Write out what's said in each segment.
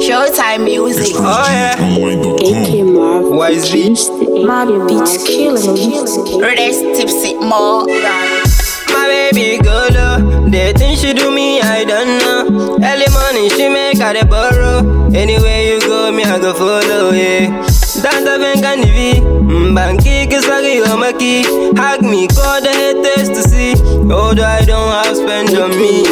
Showtime music. Oh yeah. AK Marv. Wise beat. My beats killing me. Rest tipsy more. My baby go low. The thing she do me, I don't know. Early morning she make her the borrow. Anywhere you go, me I go follow, yeah. Danta venga nivi. Banki kisagi omaki. Hug me, call the haters to see. Although I don't have spend on me.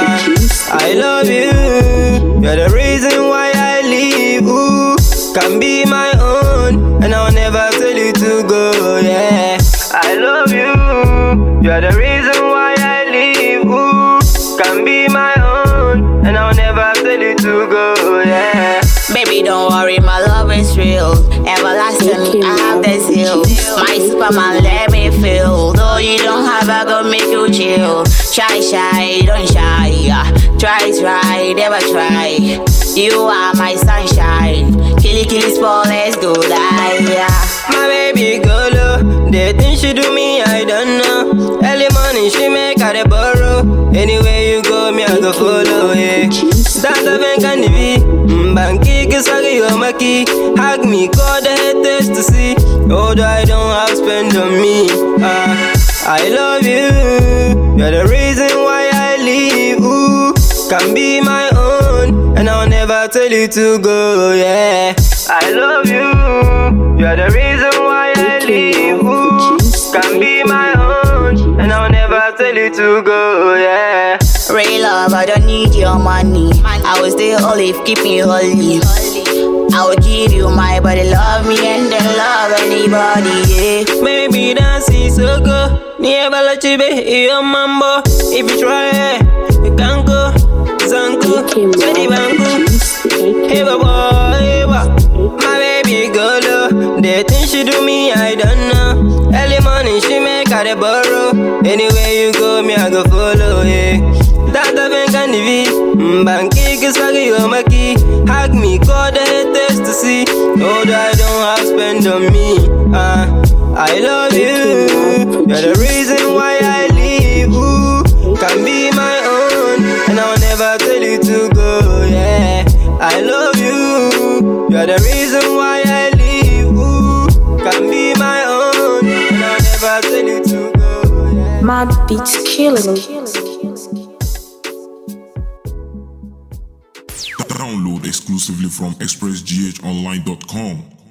I love you. You're the reason why I live. Ooh, can be my own, and I'll never tell you to go. Yeah, I love you. You're the reason why I live. Ooh, can be my own, and I'll never tell you to go. Yeah. Baby, don't worry, my love is real. Everlasting, I have the zeal. My superman, let me feel. Though you don't have, I go make you chill. Shy, don't shy. Try, never try. You are my sunshine. Killy, sport, let's go die. My baby go low. The thing she do me, I don't know. Early morning she make her the borrow. Anywhere you go, me I go follow, yeah. Danta venga nivi. Banki kisagi omaki. Hug me, call the haters to see. Although I don't have spend on me. I love you. You're the reason why I live. Ooh, can be my own, and I'll never tell you to go. Yeah, I love you. You're the reason why I live. Ooh, can be my own, and I'll never tell you to go. Yeah. Real love, I don't need your money. I will stay holy if keep me holy. I will give you my body, love me and then love anybody, yeah. Maybe dance is so good. Never let you be your mambo. If you try, you can go. Zanku, Jenny Bangu. Hey, boy, my baby go low. The thing she do me, I don't know. Early morning she make her the borrow. Anywhere you go, me I go follow, yeah. Danta venga nivi. Banki kisagi omaki. Hug me, call the haters to see. Although I don't have spend on me. I love you. You're the reason why I live. Ooh, can be my own, and I'll never tell you to go. Yeah, I love you. You're the reason why I live. Ooh, can be my own, and I'll never tell you to go. Yeah. My beats killing me. Download exclusively from expressghonline.com.